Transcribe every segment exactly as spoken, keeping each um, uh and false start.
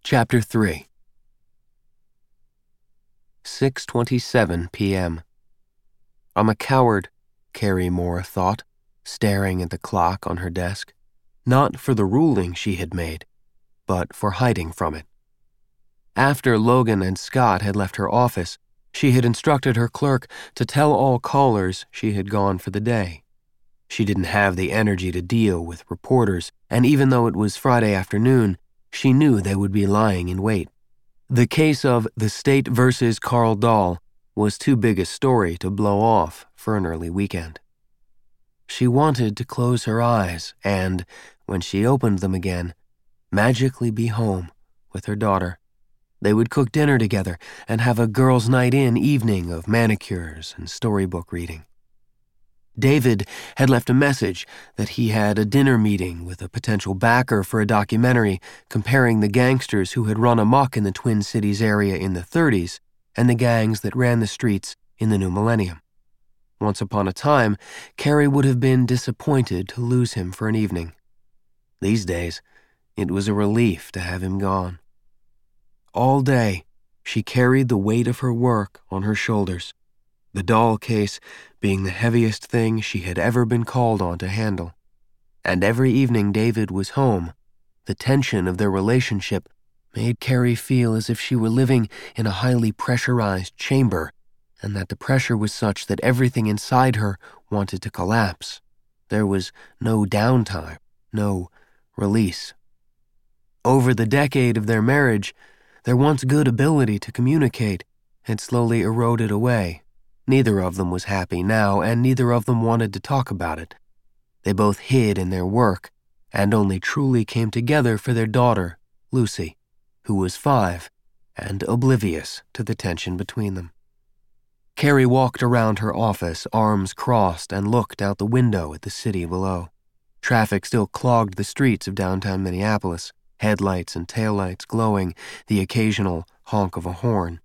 Chapter three. six twenty-seven p.m. I'm a coward, Carrie Moore thought, staring at the clock on her desk, not for the ruling she had made, but for hiding from it. After Logan and Scott had left her office, she had instructed her clerk to tell all callers she had gone for the day. She didn't have the energy to deal with reporters, and even though it was Friday afternoon, she knew they would be lying in wait. The case of the State versus Carl Dahl was too big a story to blow off for an early weekend. She wanted to close her eyes and, when she opened them again, magically be home with her daughter. They would cook dinner together and have a girls' night in evening of manicures and storybook reading. David had left a message that he had a dinner meeting with a potential backer for a documentary comparing the gangsters who had run amok in the Twin Cities area in the thirties and the gangs that ran the streets in the new millennium. Once upon a time, Carrie would have been disappointed to lose him for an evening. These days, it was a relief to have him gone. All day, she carried the weight of her work on her shoulders, the Dahl case being the heaviest thing she had ever been called on to handle. And every evening David was home, the tension of their relationship made Carrie feel as if she were living in a highly pressurized chamber, and that the pressure was such that everything inside her wanted to collapse. There was no downtime, no release. Over the decade of their marriage, their once good ability to communicate had slowly eroded away. Neither of them was happy now, and neither of them wanted to talk about it. They both hid in their work, and only truly came together for their daughter, Lucy, who was five, and oblivious to the tension between them. Carrie walked around her office, arms crossed, and looked out the window at the city below. Traffic still clogged the streets of downtown Minneapolis, headlights and taillights glowing, the occasional honk of a horn.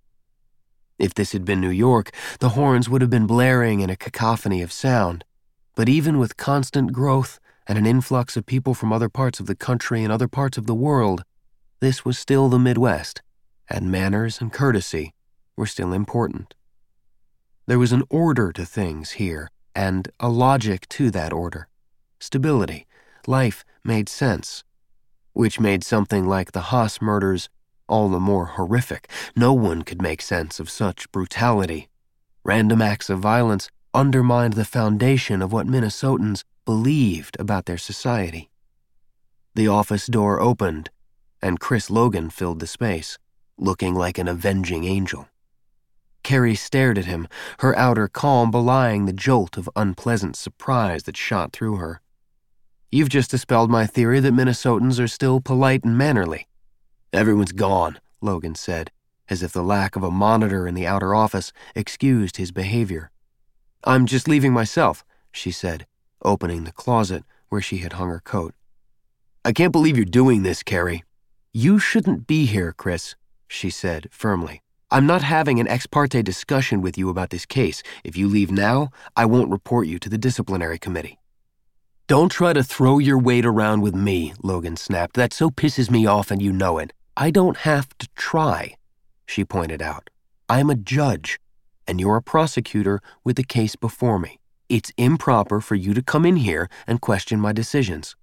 If this had been New York, the horns would have been blaring in a cacophony of sound. But even with constant growth and an influx of people from other parts of the country and other parts of the world, this was still the Midwest, and manners and courtesy were still important. There was an order to things here, and a logic to that order. Stability. Life made sense. Which made something like the Haas murders all the more horrific. No one could make sense of such brutality. Random acts of violence undermined the foundation of what Minnesotans believed about their society. The office door opened, and Chris Logan filled the space, looking like an avenging angel. Carrie stared at him, her outer calm belying the jolt of unpleasant surprise that shot through her. "You've just dispelled my theory that Minnesotans are still polite and mannerly." "Everyone's gone," Logan said, as if the lack of a monitor in the outer office excused his behavior. "I'm just leaving myself," she said, opening the closet where she had hung her coat. "I can't believe you're doing this, Carrie." "You shouldn't be here, Chris," she said firmly. "I'm not having an ex parte discussion with you about this case. If you leave now, I won't report you to the disciplinary committee." "Don't try to throw your weight around with me," Logan snapped. "That so pisses me off and you know it." "I don't have to try," she pointed out. "I'm a judge, and you're a prosecutor with the case before me. It's improper for you to come in here and question my decisions."